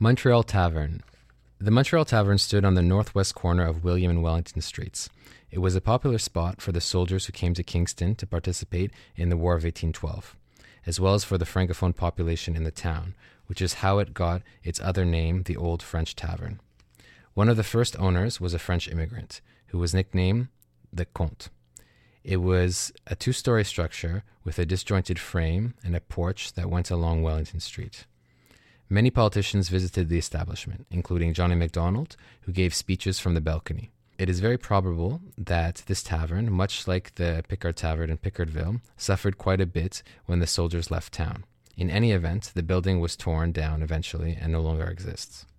Montreal Tavern. The Montreal Tavern stood on the northwest corner of William and Wellington Streets. It was a popular spot for the soldiers who came to Kingston to participate in the War of 1812, as well as for the Francophone population in the town, which is how it got its other name, the Old French Tavern. One of the first owners was a French immigrant, who was nicknamed the Comte. It was a two-story structure with a disjointed frame and a porch that went along Wellington Street. Many politicians visited the establishment, including Johnny MacDonald, who gave speeches from the balcony. It is very probable that this tavern, much like the Picard Tavern in Pickardville, suffered quite a bit when the soldiers left town. In any event, the building was torn down eventually and no longer exists.